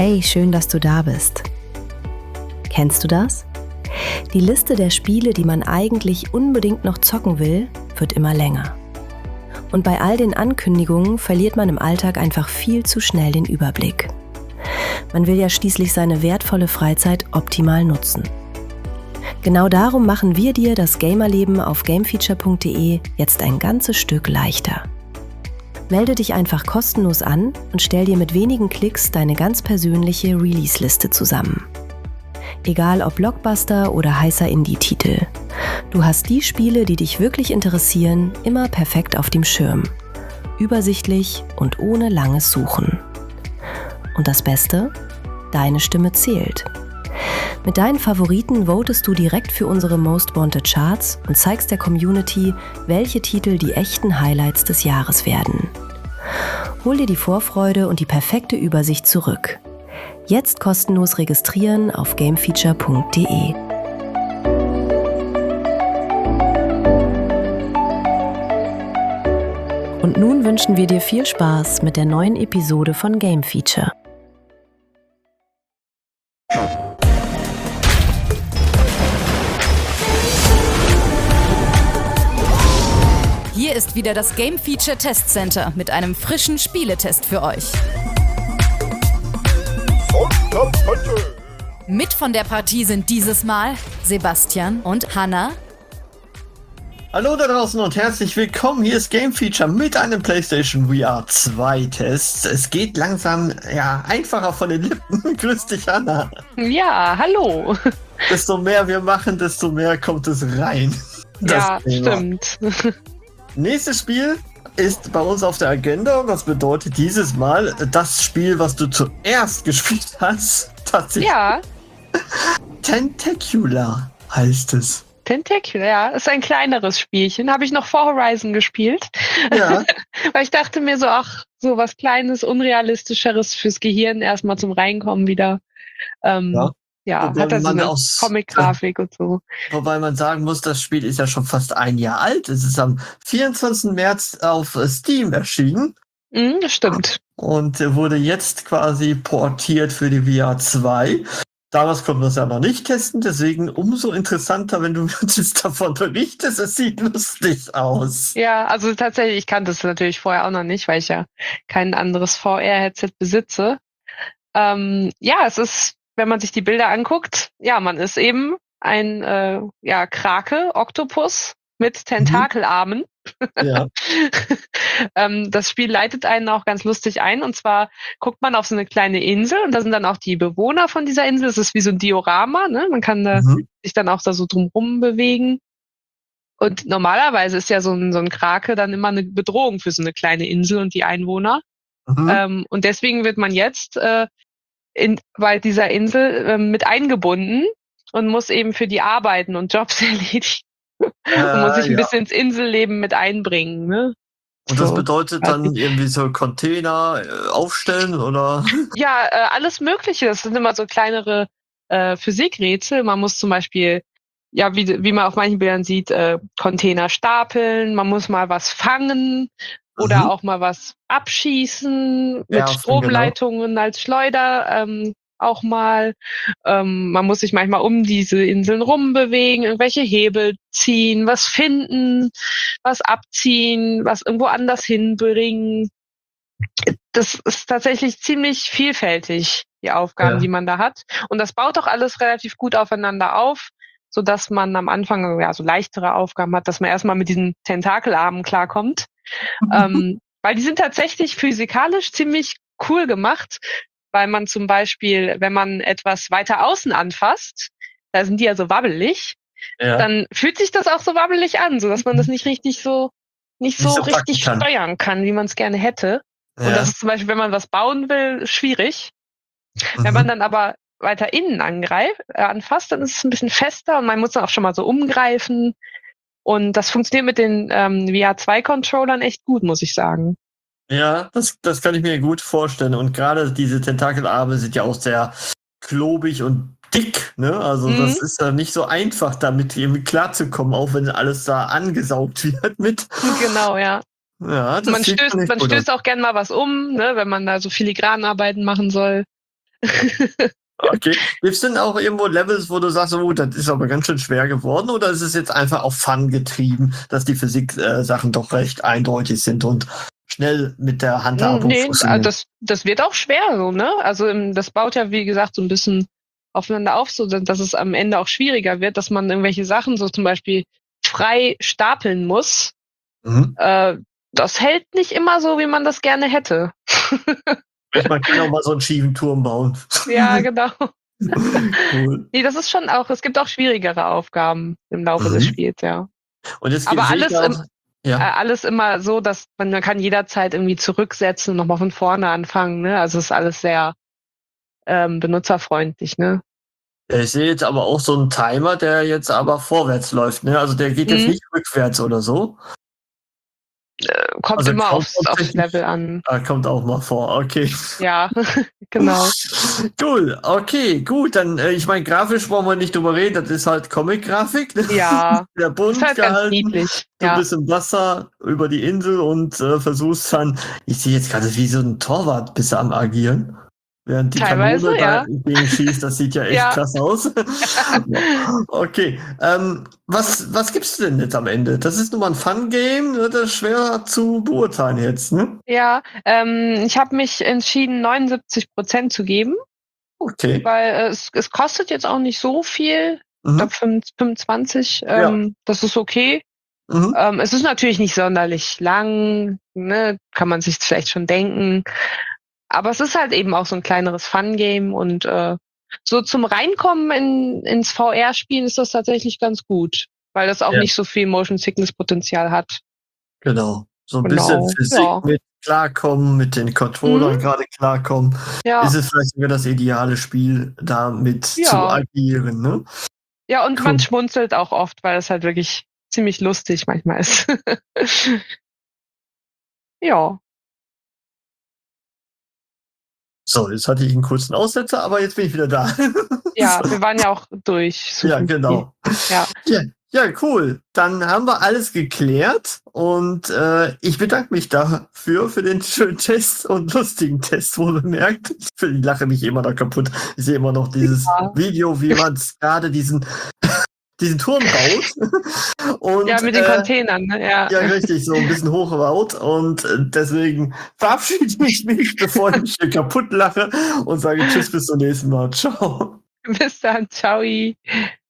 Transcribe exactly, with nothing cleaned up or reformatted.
Hey, schön, dass du da bist. Kennst du das? Die Liste der Spiele, die man eigentlich unbedingt noch zocken will, wird immer länger. Und bei all den Ankündigungen verliert man im Alltag einfach viel zu schnell den Überblick. Man will ja schließlich seine wertvolle Freizeit optimal nutzen. Genau darum machen wir dir das Gamerleben auf gamefeature punkt de jetzt ein ganzes Stück leichter. Melde dich einfach kostenlos an und stell dir mit wenigen Klicks deine ganz persönliche Release-Liste zusammen. Egal ob Blockbuster oder heißer Indie-Titel. Du hast die Spiele, die dich wirklich interessieren, immer perfekt auf dem Schirm. Übersichtlich und ohne langes Suchen. Und das Beste? Deine Stimme zählt. Mit deinen Favoriten votest du direkt für unsere Most Wanted Charts und zeigst der Community, welche Titel die echten Highlights des Jahres werden. Hol dir die Vorfreude und die perfekte Übersicht zurück. Jetzt kostenlos registrieren auf gamefeature punkt de. Und nun wünschen wir dir viel Spaß mit der neuen Episode von Game Feature. Hier ist wieder das Game Feature Test Center mit einem frischen Spieletest für euch. Mit von der Partie sind dieses Mal Sebastian und Hanna. Hallo da draußen und herzlich willkommen. Hier ist Game Feature mit einem PlayStation V R zwei Test. Es geht langsam ja einfacher von den Lippen. Grüß dich, Hanna. Ja, hallo. Desto mehr wir machen, desto mehr kommt es rein. Ja, stimmt. Nächstes Spiel ist bei uns auf der Agenda und das bedeutet dieses Mal das Spiel, was du zuerst gespielt hast. Tatsächlich. Ja. Tentacular heißt es. Tentacular, ja. Ist ein kleineres Spielchen. Habe ich noch vor Horizon gespielt. Ja. Weil ich dachte mir so, ach, so was Kleines, Unrealistischeres fürs Gehirn erstmal zum Reinkommen wieder. Ähm, ja. Ja, wobei hat er so eine aus, Comic-Grafik und so. Wobei man sagen muss, das Spiel ist ja schon fast ein Jahr alt. Es ist am vierundzwanzigsten März auf Steam erschienen. Mm, das stimmt. Und wurde jetzt quasi portiert für die V R zwei. Damals konnten wir es ja noch nicht testen, deswegen umso interessanter, wenn du jetzt davon berichtest. Es sieht lustig aus. Ja, also tatsächlich, ich kannte es natürlich vorher auch noch nicht, weil ich ja kein anderes V R-Headset besitze. Ähm, ja, es ist, wenn man sich die Bilder anguckt, ja, man ist eben ein äh, ja, Krake, Oktopus mit Tentakelarmen. Ja. ähm, das Spiel leitet einen auch ganz lustig ein. Und zwar guckt man auf so eine kleine Insel und da sind dann auch die Bewohner von dieser Insel. Es ist wie so ein Diorama, ne? Man kann da Mhm. sich dann auch da so drumrum bewegen. Und normalerweise ist ja so ein, so ein Krake dann immer eine Bedrohung für so eine kleine Insel und die Einwohner. Mhm. Ähm, und deswegen wird man jetzt äh, in, bei dieser Insel äh, mit eingebunden und muss eben für die Arbeiten und Jobs erledigen. Äh, und muss sich ein ja. bisschen ins Inselleben mit einbringen. Ne? Und das So. bedeutet dann irgendwie so Container äh, aufstellen oder? Ja, äh, alles Mögliche. Das sind immer so kleinere äh, Physikrätsel. Man muss zum Beispiel, ja, wie, wie man auf manchen Bildern sieht, äh, Container stapeln. Man muss mal was fangen oder Mhm. auch mal was abschießen mit Werfen, Stromleitungen als Schleuder. Ähm, auch mal. Ähm, man muss sich manchmal um diese Inseln rumbewegen, irgendwelche Hebel ziehen, was finden, was abziehen, was irgendwo anders hinbringen. Das ist tatsächlich ziemlich vielfältig, die Aufgaben, Ja. die man da hat. Und das baut auch alles relativ gut aufeinander auf, so dass man am Anfang ja so leichtere Aufgaben hat, dass man erstmal mit diesen Tentakelarmen klarkommt. ähm, weil die sind tatsächlich physikalisch ziemlich cool gemacht, weil man zum Beispiel, wenn man etwas weiter außen anfasst, da sind die ja so wabbelig, Ja. dann fühlt sich das auch so wabbelig an, so dass man das nicht richtig so, nicht so, Nicht so packen richtig kann. steuern kann, wie man es gerne hätte. Und Ja. das ist zum Beispiel, wenn man was bauen will, schwierig. Mhm. Wenn man dann aber weiter innen angreift, äh, anfasst, dann ist es ein bisschen fester und man muss dann auch schon mal so umgreifen. Und das funktioniert mit den ähm, V R zwei Controllern echt gut, muss ich sagen. Ja, das, das kann ich mir gut vorstellen. Und gerade diese Tentakelarme sind ja auch sehr klobig und dick, ne? Also Mhm. das ist ja nicht so einfach, damit irgendwie klarzukommen, auch wenn alles da angesaugt wird mit. Genau, ja. Ja, das Man sieht stößt, schon nicht man gut stößt auch gern mal was um, ne, wenn man da so Filigranarbeiten machen soll. Okay. Gibt es denn auch irgendwo Levels, wo du sagst, oh, das ist aber ganz schön schwer geworden, oder ist es jetzt einfach auf Fun getrieben, dass die Physik-Sachen äh, doch recht eindeutig sind und schnell mit der Handhabung Nee, funktionieren? das, das wird auch schwer so, ne? Also ähm, das baut ja, wie gesagt, so ein bisschen aufeinander auf, so dass es am Ende auch schwieriger wird, dass man irgendwelche Sachen so zum Beispiel frei stapeln muss. Mhm. Äh, das hält nicht immer so, wie man das gerne hätte. Man kann auch mal so einen schiefen Turm bauen. Ja, genau. Cool. Nee, das ist schon auch, es gibt auch schwierigere Aufgaben im Laufe Mhm. des Spiels, ja. Und jetzt Aber sehe ich alles, da im, auch, äh, ja. alles immer so, dass man, man kann jederzeit irgendwie zurücksetzen und nochmal von vorne anfangen, ne? Also es ist alles sehr ähm, benutzerfreundlich, ne? Ich sehe jetzt aber auch so einen Timer, der jetzt aber vorwärts läuft, ne? Also der geht jetzt Mhm. nicht rückwärts oder so. Kommt Also immer aufs, aufs countdown-technisch- Level an. Ah, kommt auch mal vor, okay. Ja, genau. Cool, okay, gut, dann, äh, ich meine, grafisch wollen wir nicht drüber reden, das ist halt Comic-Grafik, ne? Ja, Der bunt ist halt ganz gehalten, niedlich. du Ja. bist im Wasser über die Insel und äh, versuchst dann, ich sehe jetzt gerade wie so ein Torwart bist du am Agieren. Während die Teilweise, Kanone ja. dagegen schießt, das sieht ja echt Ja. krass aus. Okay, ähm, was, was gibt's denn jetzt am Ende? Das ist nun mal ein Fun-Game, ne? Das ist schwer zu beurteilen jetzt, ne? Ja, ähm, ich habe mich entschieden, neunundsiebzig Prozent zu geben, Okay. weil äh, es, es kostet jetzt auch nicht so viel. Ich Mhm. glaube fünfundzwanzig, ähm, das ist okay. Mhm. Ähm, es ist natürlich nicht sonderlich lang, ne? Kann man sich vielleicht schon denken. Aber es ist halt eben auch so ein kleineres Fun-Game und äh, so zum Reinkommen in, ins V R-Spielen ist das tatsächlich ganz gut, weil das auch Ja. nicht so viel Motion-Sickness-Potenzial hat. Genau. So ein Genau, bisschen Physik ja. mit klarkommen, mit den Controllern Mhm. gerade klarkommen. Ja, Ist es vielleicht sogar das ideale Spiel, damit Ja. zu agieren, ne? ja, und Cool. man schmunzelt auch oft, weil es halt wirklich ziemlich lustig manchmal ist. Ja, So, jetzt hatte ich einen kurzen Aussetzer, aber jetzt bin ich wieder da. ja, wir waren ja auch durch. Ja, Suzuki. genau. Ja. Ja, ja, cool. Dann haben wir alles geklärt und äh, ich bedanke mich dafür, für den schönen Test und lustigen Test, wo bemerkt. Ich lache mich immer noch kaputt. Ich sehe immer noch dieses Ja. Video, wie man gerade diesen, diesen Turm baut. Und, Ja, mit den äh, Containern, ne? Ja. ja, richtig, so ein bisschen hochgebaut. Und äh, deswegen verabschiede ich mich, bevor ich mich hier kaputt lache und sage Tschüss, bis zum nächsten Mal. Ciao. Bis dann, ciao.